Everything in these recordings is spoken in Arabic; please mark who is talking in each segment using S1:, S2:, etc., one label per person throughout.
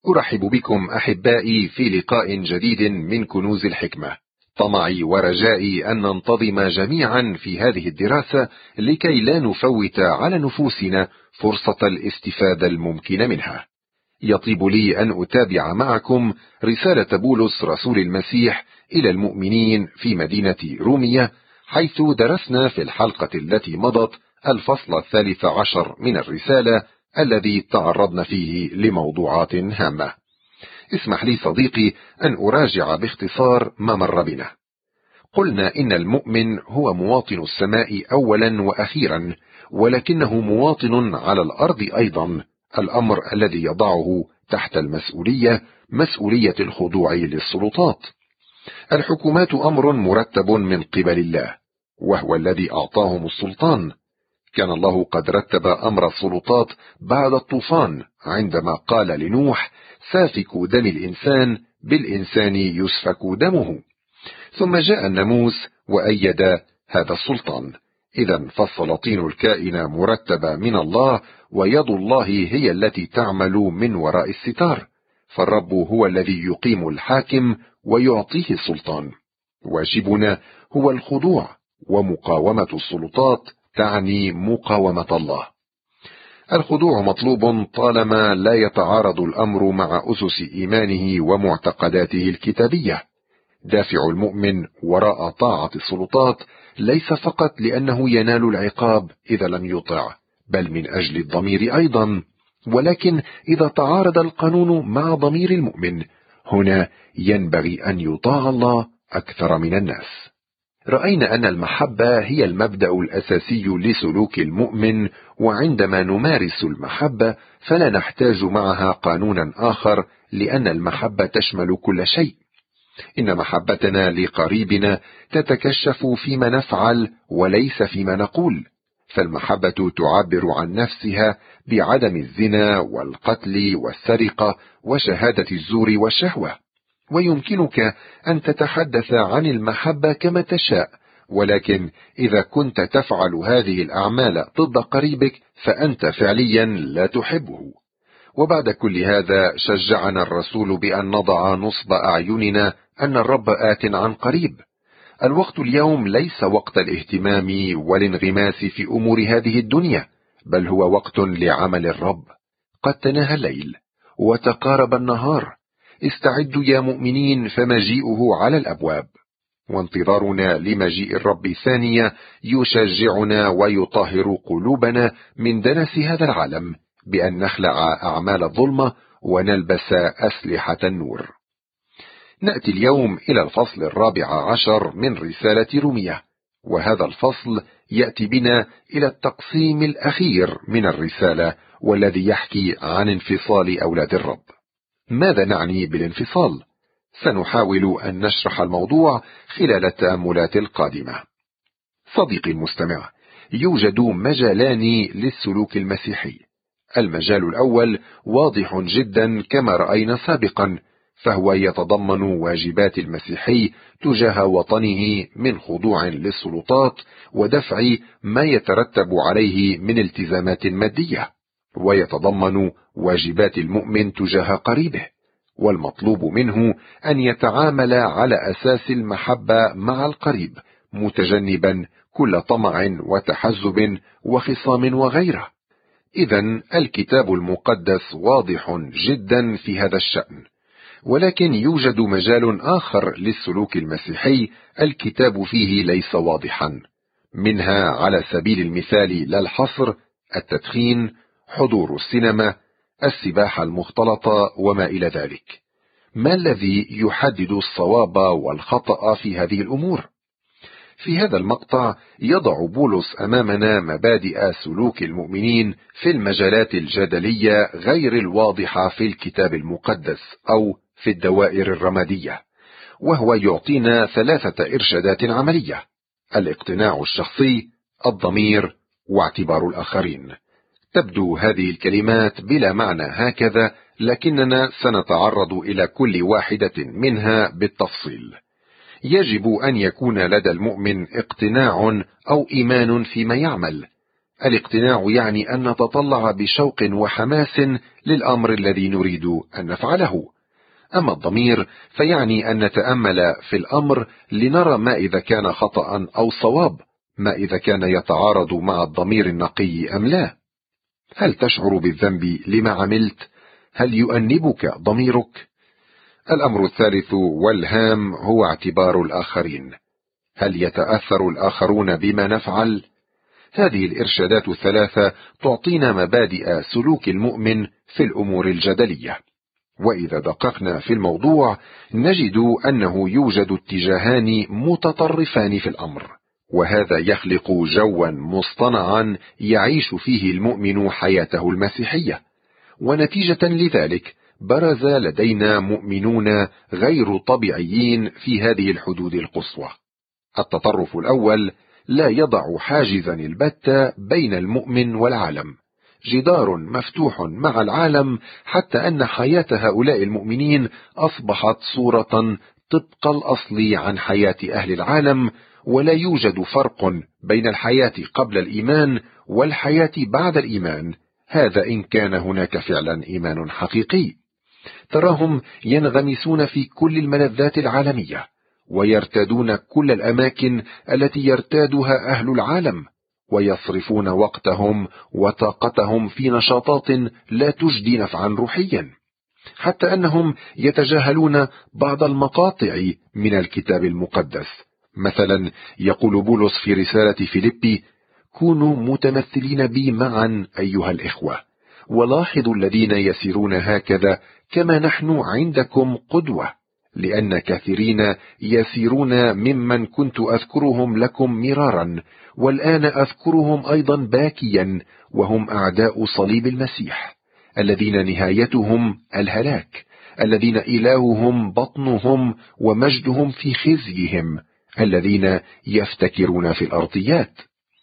S1: أرحب بكم أحبائي في لقاء جديد من كنوز الحكمة. طمعي ورجائي أن ننتظم جميعا في هذه الدراسة لكي لا نفوت على نفوسنا فرصة الاستفادة الممكن منها. يطيب لي أن أتابع معكم رسالة بولس رسول المسيح إلى المؤمنين في مدينة رومية، حيث درسنا في الحلقة التي مضت الفصل 13 من الرسالة الذي تعرضنا فيه لموضوعات هامة. اسمح لي صديقي أن أراجع باختصار ما مر بنا. قلنا إن المؤمن هو مواطن السماء أولا وأخيرا، ولكنه مواطن على الأرض أيضا، الأمر الذي يضعه تحت مسؤولية الخضوع للسلطات. الحكومات أمر مرتب من قبل الله، وهو الذي أعطاهم السلطان. كان الله قد رتب أمر السلطات بعد الطوفان، عندما قال لنوح: سافك دم الإنسان بالإنسان يسفك دمه. ثم جاء الناموس وأيد هذا السلطان. إذن فالسلاطين الكائنة مرتبة من الله، ويد الله هي التي تعمل من وراء الستار، فالرب هو الذي يقيم الحاكم ويعطيه السلطان. واجبنا هو الخضوع، ومقاومة السلطات تعني مقاومة الله. الخضوع مطلوب طالما لا يتعارض الأمر مع أسس إيمانه ومعتقداته الكتابية. دافع المؤمن وراء طاعة السلطات ليس فقط لأنه ينال العقاب إذا لم يطع، بل من أجل الضمير أيضا. ولكن إذا تعارض القانون مع ضمير المؤمن، هنا ينبغي أن يطاع الله أكثر من الناس. رأينا أن المحبة هي المبدأ الأساسي لسلوك المؤمن، وعندما نمارس المحبة فلا نحتاج معها قانونا آخر، لأن المحبة تشمل كل شيء. إن محبتنا لقريبنا تتكشف فيما نفعل وليس فيما نقول، فالمحبة تعبر عن نفسها بعدم الزنا والقتل والسرقة وشهادة الزور والشهوة. ويمكنك أن تتحدث عن المحبة كما تشاء، ولكن إذا كنت تفعل هذه الأعمال ضد قريبك فأنت فعليا لا تحبه. وبعد كل هذا شجعنا الرسول بأن نضع نصب أعيننا أن الرب آت عن قريب. الوقت اليوم ليس وقت الاهتمام والانغماس في أمور هذه الدنيا، بل هو وقت لعمل الرب. قد تناهى الليل وتقارب النهار. استعدوا يا مؤمنين، فمجيئه على الأبواب. وانتظارنا لمجيء الرب ثانية يشجعنا ويطهر قلوبنا من دنس هذا العالم، بأن نخلع أعمال الظلمة ونلبس أسلحة النور. نأتي اليوم إلى الفصل 14 من رسالة رومية، وهذا الفصل يأتي بنا إلى التقسيم الأخير من الرسالة، والذي يحكي عن انفصال أولاد الرب. ماذا نعني بالانفصال؟ سنحاول أن نشرح الموضوع خلال التأملات القادمة. صديقي المستمع، يوجد مجالان للسلوك المسيحي. المجال الأول واضح جدا كما رأينا سابقا، فهو يتضمن واجبات المسيحي تجاه وطنه من خضوع للسلطات ودفع ما يترتب عليه من التزامات مادية، ويتضمن واجبات المؤمن تجاه قريبه، والمطلوب منه أن يتعامل على أساس المحبة مع القريب، متجنبا كل طمع وتحزب وخصام وغيره. إذن الكتاب المقدس واضح جدا في هذا الشأن، ولكن يوجد مجال آخر للسلوك المسيحي الكتاب فيه ليس واضحا، منها على سبيل المثال لا الحصر: التدخين، حضور السينما، السباحة المختلطة وما إلى ذلك. ما الذي يحدد الصواب والخطأ في هذه الأمور؟ في هذا المقطع يضع بولس أمامنا مبادئ سلوك المؤمنين في المجالات الجدلية غير الواضحة في الكتاب المقدس أو في الدوائر الرمادية، وهو يعطينا 3 إرشادات عملية: الاقتناع الشخصي، الضمير، واعتبار الآخرين. تبدو هذه الكلمات بلا معنى هكذا، لكننا سنتعرض إلى كل واحدة منها بالتفصيل. يجب أن يكون لدى المؤمن اقتناع أو إيمان فيما يعمل. الاقتناع يعني أن نتطلع بشوق وحماس للأمر الذي نريد أن نفعله. أما الضمير فيعني أن نتأمل في الأمر لنرى ما إذا كان خطأ أو صواب، ما إذا كان يتعارض مع الضمير النقي أم لا. هل تشعر بالذنب لما عملت؟ هل يؤنبك ضميرك؟ الأمر الثالث والهام هو اعتبار الآخرين. هل يتأثر الآخرون بما نفعل؟ هذه الإرشادات الثلاثة تعطينا مبادئ سلوك المؤمن في الأمور الجدلية. وإذا دققنا في الموضوع نجد أنه يوجد اتجاهان متطرفان في الأمر، وهذا يخلق جوا مصطنعا يعيش فيه المؤمن حياته المسيحية. ونتيجة لذلك برز لدينا مؤمنون غير طبيعيين في هذه الحدود القصوى. التطرف الأول لا يضع حاجزا البتة بين المؤمن والعالم، جدار مفتوح مع العالم، حتى أن حياة هؤلاء المؤمنين أصبحت صورة طبق الأصل عن حياة أهل العالم، ولا يوجد فرق بين الحياة قبل الإيمان والحياة بعد الإيمان، هذا إن كان هناك فعلا إيمان حقيقي. تراهم ينغمسون في كل الملذات العالمية، ويرتادون كل الأماكن التي يرتادها أهل العالم، ويصرفون وقتهم وطاقتهم في نشاطات لا تجدي نفعا روحيا، حتى أنهم يتجاهلون بعض المقاطع من الكتاب المقدس. مثلا يقول بولس في رسالة فيليبي: كونوا متمثلين بي معا أيها الإخوة، ولاحظوا الذين يسيرون هكذا كما نحن عندكم قدوة، لأن كثيرين يسيرون ممن كنت أذكرهم لكم مرارا، والآن أذكرهم أيضا باكيا، وهم أعداء صليب المسيح، الذين نهايتهم الهلاك، الذين إلههم بطنهم ومجدهم في خزيهم، الذين يفتكرون في الأرضيات.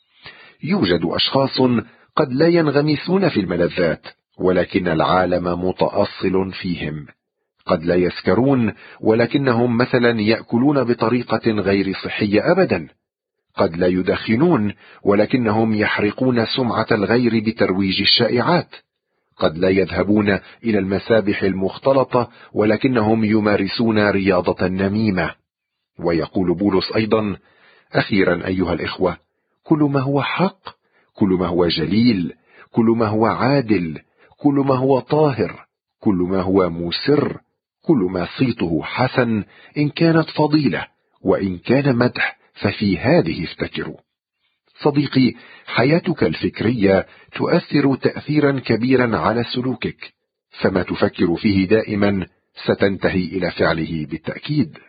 S1: يوجد أشخاص قد لا ينغمسون في الملذات، ولكن العالم متأصل فيهم. قد لا يسكرون، ولكنهم مثلا يأكلون بطريقة غير صحية أبدا. قد لا يدخنون، ولكنهم يحرقون سمعة الغير بترويج الشائعات. قد لا يذهبون إلى المسابح المختلطة، ولكنهم يمارسون رياضة النميمة. ويقول بولس أيضا: أخيرا أيها الإخوة، كل ما هو حق، كل ما هو جليل، كل ما هو عادل، كل ما هو طاهر، كل ما هو مسر، كل ما صيته حسن، إن كانت فضيلة وإن كان مدح ففي هذه افتكروا. صديقي، حياتك الفكرية تؤثر تأثيرا كبيرا على سلوكك، فما تفكر فيه دائما ستنتهي إلى فعله بالتأكيد.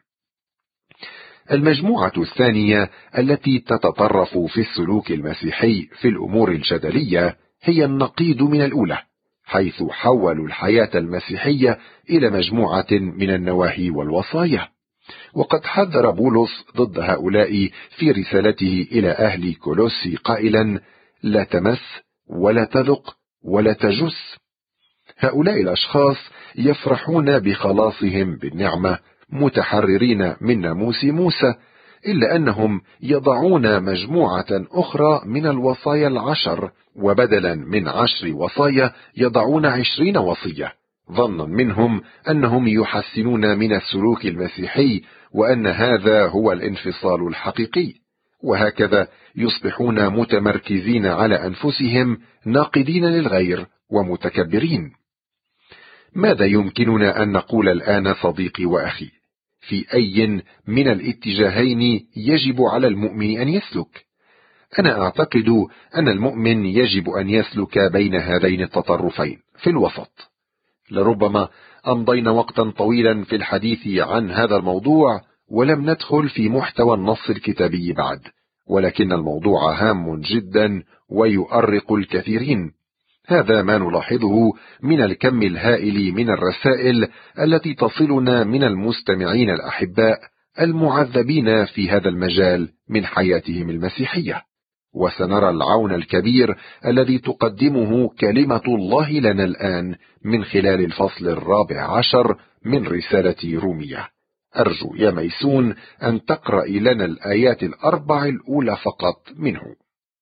S1: المجموعة الثانية التي تتطرف في السلوك المسيحي في الأمور الجدلية هي النقيض من الأولى، حيث حولوا الحياة المسيحية إلى مجموعة من النواهي والوصايا. وقد حذر بولس ضد هؤلاء في رسالته إلى أهل كولوسي قائلا: لا تمس ولا تذق ولا تجس. هؤلاء الأشخاص يفرحون بخلاصهم بالنعمة، متحررين من ناموس موسى، إلا أنهم يضعون مجموعة أخرى من الوصايا 10، وبدلا من 10 وصايا يضعون 20 وصية، ظنا منهم أنهم يحسنون من السلوك المسيحي، وأن هذا هو الانفصال الحقيقي. وهكذا يصبحون متمركزين على أنفسهم، ناقدين للغير ومتكبرين. ماذا يمكننا أن نقول الآن صديقي وأخي؟ في أي من الاتجاهين يجب على المؤمن أن يسلك؟ أنا أعتقد أن المؤمن يجب أن يسلك بين هذين التطرفين في الوسط. لربما أمضينا وقتا طويلا في الحديث عن هذا الموضوع ولم ندخل في محتوى النص الكتابي بعد، ولكن الموضوع هام جدا ويؤرق الكثيرين. هذا ما نلاحظه من الكم الهائل من الرسائل التي تصلنا من المستمعين الأحباء المعذبين في هذا المجال من حياتهم المسيحية. وسنرى العون الكبير الذي تقدمه كلمة الله لنا الآن من خلال الفصل 14 من رسالة رومية. أرجو يا ميسون أن تقرأ لنا الآيات 4 الأولى فقط منه.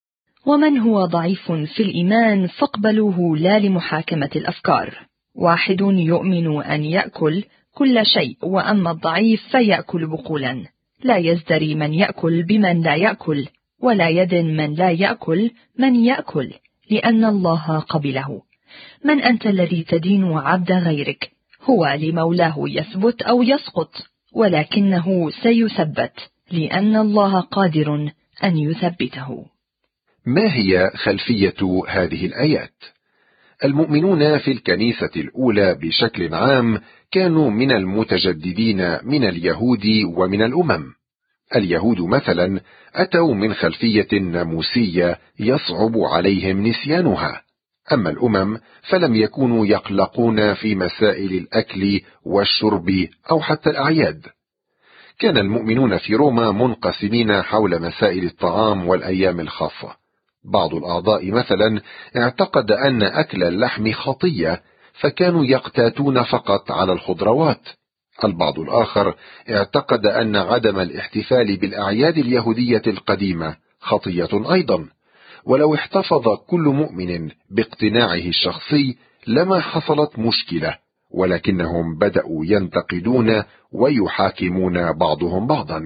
S2: ومن هو ضعيف في الإيمان فاقبلوه لا لمحاكمة الأفكار. واحد يؤمن أن يأكل كل شيء، وأما الضعيف فيأكل بقولا. لا يزدري من يأكل بمن لا يأكل، ولا يدن من لا يأكل من يأكل، لأن الله قبله. من أنت الذي تدين عبد غيرك؟ هو لمولاه يثبت أو يسقط، ولكنه سيثبت، لأن الله قادر أن يثبته.
S1: ما هي خلفية هذه الآيات؟ المؤمنون في الكنيسة الأولى بشكل عام كانوا من المتجددين من اليهود ومن الأمم. اليهود مثلا أتوا من خلفية ناموسية يصعب عليهم نسيانها، أما الأمم فلم يكونوا يقلقون في مسائل الأكل والشرب أو حتى الأعياد. كان المؤمنون في روما منقسمين حول مسائل الطعام والأيام الخاصة. بعض الأعضاء مثلا اعتقد أن أكل اللحم خطية، فكانوا يقتاتون فقط على الخضروات. البعض الآخر اعتقد أن عدم الاحتفال بالأعياد اليهودية القديمة خطية أيضا، ولو احتفظ كل مؤمن باقتناعه الشخصي لما حصلت مشكلة، ولكنهم بدأوا ينتقدون ويحاكمون بعضهم بعضا.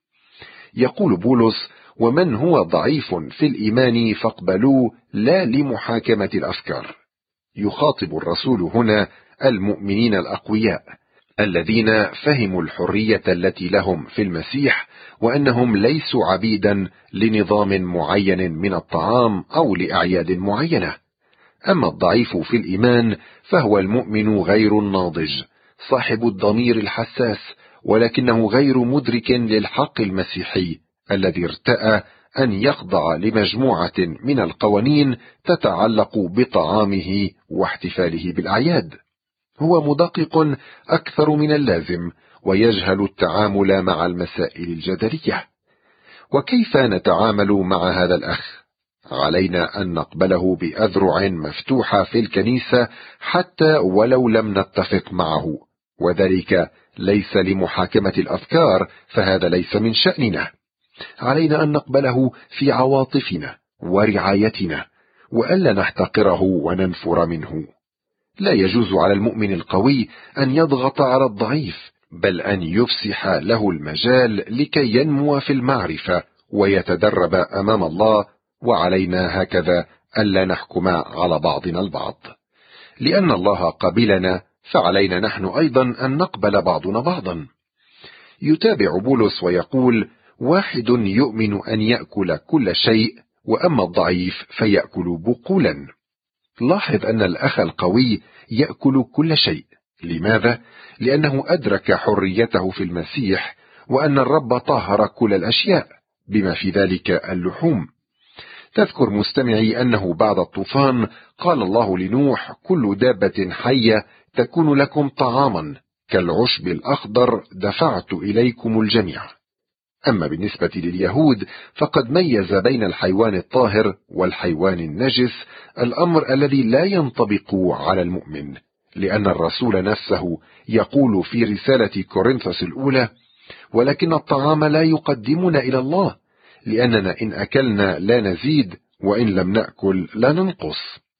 S1: يقول بولس: ومن هو ضعيف في الإيمان فاقبلوه لا لمحاكمة الأفكار. يخاطب الرسول هنا المؤمنين الأقوياء الذين فهموا الحرية التي لهم في المسيح، وأنهم ليسوا عبيدا لنظام معين من الطعام أو لأعياد معينة. أما الضعيف في الإيمان فهو المؤمن غير الناضج، صاحب الضمير الحساس، ولكنه غير مدرك للحق المسيحي الذي ارتأى أن يخضع لمجموعة من القوانين تتعلق بطعامه واحتفاله بالأعياد. هو مدقق أكثر من اللازم، ويجهل التعامل مع المسائل الجدلية. وكيف نتعامل مع هذا الأخ؟ علينا أن نقبله بأذرع مفتوحة في الكنيسة حتى ولو لم نتفق معه، وذلك ليس لمحاكمة الأفكار، فهذا ليس من شأننا. علينا أن نقبله في عواطفنا ورعايتنا، وألا نحتقره وننفر منه. لا يجوز على المؤمن القوي أن يضغط على الضعيف، بل أن يفسح له المجال لكي ينمو في المعرفة ويتدرب أمام الله. وعلينا هكذا ألا نحكم على بعضنا البعض، لأن الله قبلنا، فعلينا نحن أيضا أن نقبل بعضنا بعضا. يتابع بولس ويقول: واحد يؤمن أن يأكل كل شيء، وأما الضعيف فيأكل بقولا. لاحظ أن الأخ القوي يأكل كل شيء. لماذا؟ لأنه أدرك حريته في المسيح، وأن الرب طهر كل الأشياء بما في ذلك اللحوم. تذكر مستمعي أنه بعد الطوفان قال الله لنوح: كل دابة حية تكون لكم طعاما، كالعشب الأخضر دفعت إليكم الجميع. أما بالنسبة لليهود فقد ميز بين الحيوان الطاهر والحيوان النجس، الأمر الذي لا ينطبق على المؤمن، لأن الرسول نفسه يقول في رسالة كورنثوس الأولى: ولكن الطعام لا يقدمنا إلى الله، لأننا إن أكلنا لا نزيد، وإن لم نأكل لا ننقص.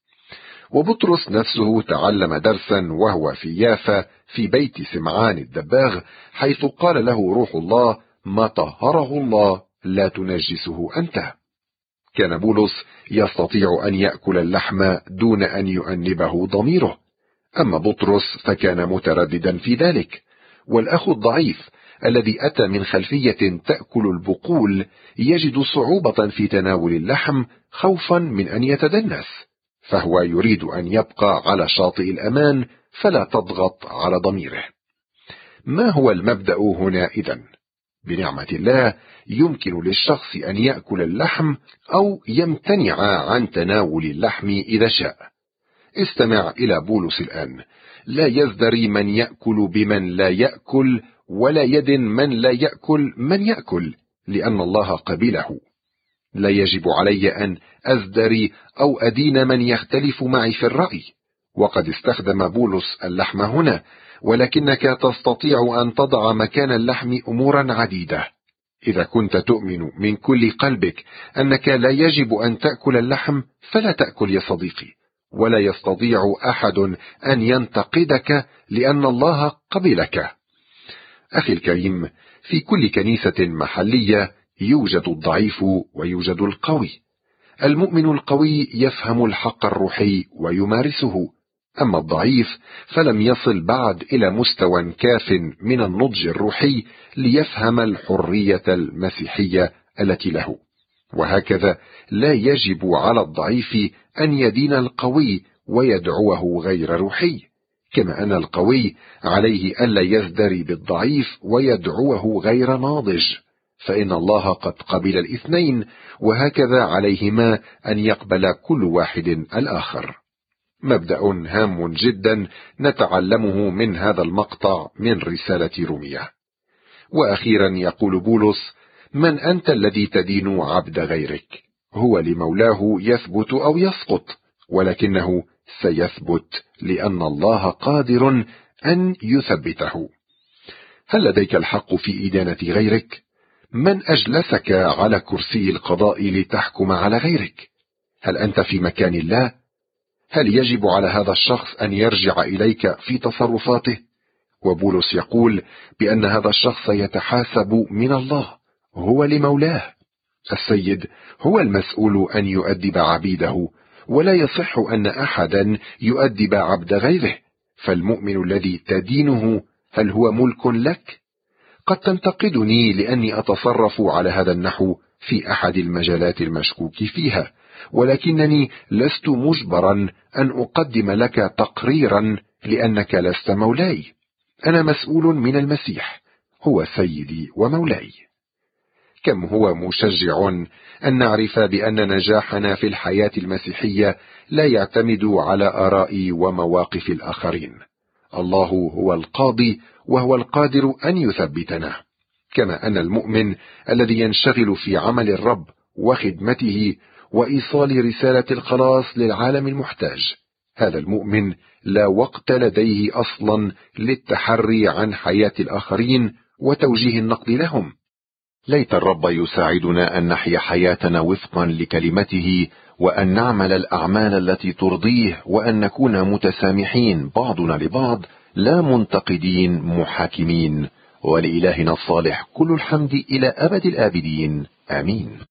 S1: وبطرس نفسه تعلم درسا وهو في يافا في بيت سمعان الدباغ، حيث قال له روح الله: ما طهره الله لا تنجسه أنت. كان بولس يستطيع أن يأكل اللحم دون أن يؤنبه ضميره، أما بطرس فكان مترددا في ذلك. والأخ الضعيف الذي أتى من خلفية تأكل البقول يجد صعوبة في تناول اللحم خوفا من أن يتدنس، فهو يريد أن يبقى على شاطئ الأمان، فلا تضغط على ضميره. ما هو المبدأ هنا إذن؟ بنعمة الله يمكن للشخص أن يأكل اللحم أو يمتنع عن تناول اللحم إذا شاء. استمع إلى بولس الآن: لا يزدري من يأكل بمن لا يأكل، ولا يدن من لا يأكل من يأكل، لأن الله قبله. لا يجب علي أن أزدري أو أدين من يختلف معي في الرأي. وقد استخدم بولس اللحم هنا، ولكنك تستطيع أن تضع مكان اللحم أمورا عديدة. إذا كنت تؤمن من كل قلبك أنك لا يجب أن تأكل اللحم فلا تأكل يا صديقي، ولا يستطيع أحد أن ينتقدك لأن الله قبلك. أخي الكريم، في كل كنيسة محلية يوجد الضعيف ويوجد القوي. المؤمن القوي يفهم الحق الروحي ويمارسه، أما الضعيف فلم يصل بعد إلى مستوى كاف من النضج الروحي ليفهم الحرية المسيحية التي له. وهكذا لا يجب على الضعيف أن يدين القوي ويدعوه غير روحي، كما أن القوي عليه ألا يزدري بالضعيف ويدعوه غير ناضج، فإن الله قد قبل الاثنين، وهكذا عليهما أن يقبل كل واحد الآخر. مبدأ هام جدا نتعلمه من هذا المقطع من رسالة رومية. وأخيرا يقول بولس: من أنت الذي تدين عبد غيرك؟ هو لمولاه يثبت أو يسقط، ولكنه سيثبت لأن الله قادر أن يثبته. هل لديك الحق في إدانة غيرك؟ من أجلسك على كرسي القضاء لتحكم على غيرك؟ هل أنت في مكان الله؟ هل يجب على هذا الشخص أن يرجع إليك في تصرفاته؟ وبولس يقول بأن هذا الشخص يتحاسب من الله، هو لمولاه. السيد هو المسؤول أن يؤدب عبيده، ولا يصح أن أحدا يؤدب عبد غيره. فالمؤمن الذي تدينه هل هو ملك لك؟ قد تنتقدني لأني أتصرف على هذا النحو في أحد المجالات المشكوك فيها، ولكنني لست مجبرا أن أقدم لك تقريرا لأنك لست مولاي. أنا مسؤول من المسيح، هو سيدي ومولاي. كم هو مشجع أن نعرف بأن نجاحنا في الحياة المسيحية لا يعتمد على آراء ومواقف الآخرين. الله هو القاضي، وهو القادر أن يثبتنا. كما أن المؤمن الذي ينشغل في عمل الرب وخدمته وإيصال رسالة الخلاص للعالم المحتاج، هذا المؤمن لا وقت لديه أصلا للتحري عن حياة الآخرين وتوجيه النقد لهم. ليت الرب يساعدنا أن نحيا حياتنا وفقا لكلمته، وأن نعمل الأعمال التي ترضيه، وأن نكون متسامحين بعضنا لبعض، لا منتقدين محاكمين. ولإلهنا الصالح كل الحمد إلى أبد الآبدين، آمين.